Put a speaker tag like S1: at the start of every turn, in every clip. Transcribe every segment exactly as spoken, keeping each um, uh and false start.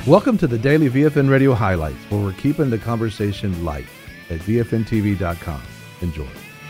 S1: Welcome to the Daily V F N Radio Highlights, where we're keeping the conversation light at V F N T V dot com. Enjoy.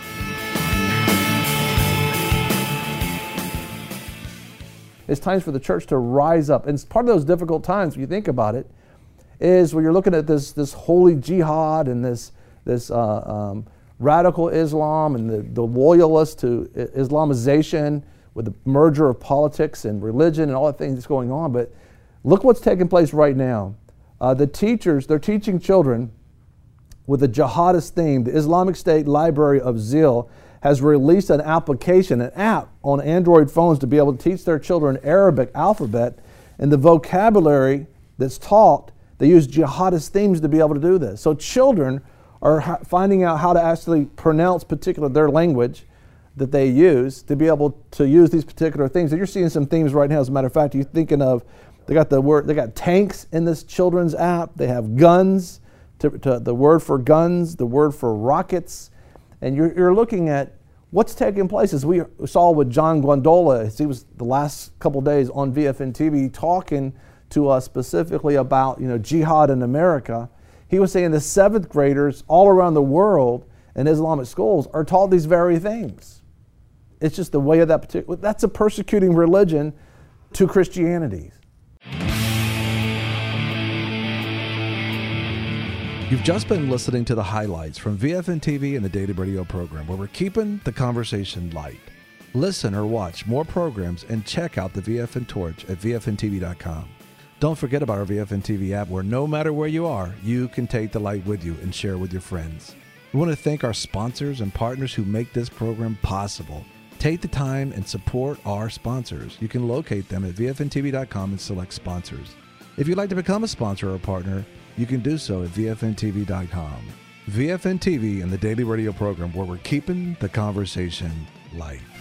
S2: It's times for the church to rise up. And part of those difficult times, when you think about it, is when you're looking at this this holy jihad and this this uh, um, radical Islam and the, the loyalists to Islamization with the merger of politics and religion and all the things that's going on. But look what's taking place right now. Uh, the teachers, they're teaching children with a jihadist theme. The Islamic State Library of Zeal has released an application, an app on Android phones to be able to teach their children Arabic alphabet, and the vocabulary that's taught, they use jihadist themes to be able to do this. So children are ha- finding out how to actually pronounce particular their language that they use to be able to use these particular things. And you're seeing some themes right now. As a matter of fact, you're thinking of, they got the word, they got tanks in this children's app. They have guns, to, to the word for guns, the word for rockets. And you're, you're looking at what's taking place. As we saw with John Guandola, as he was the last couple days on V F N T V talking to us specifically about, you know, jihad in America. He was saying the seventh graders all around the world in Islamic schools are taught these very things. It's just the way of that particular, that's a persecuting religion to Christianity.
S1: You've just been listening to the highlights from V F N T V and the Daily Radio program, where we're keeping the conversation light. Listen or watch more programs and check out the V F N Torch at V F N T V dot com. Don't forget about our V F N T V app, where no matter where you are, you can take the light with you and share with your friends. We want to thank our sponsors and partners who make this program possible. Take the time and support our sponsors. You can locate them at V F N T V dot com and select sponsors. If you'd like to become a sponsor or a partner, you can do so at V F N T V dot com. V F N T V and the Daily Radio program, where we're keeping the conversation light.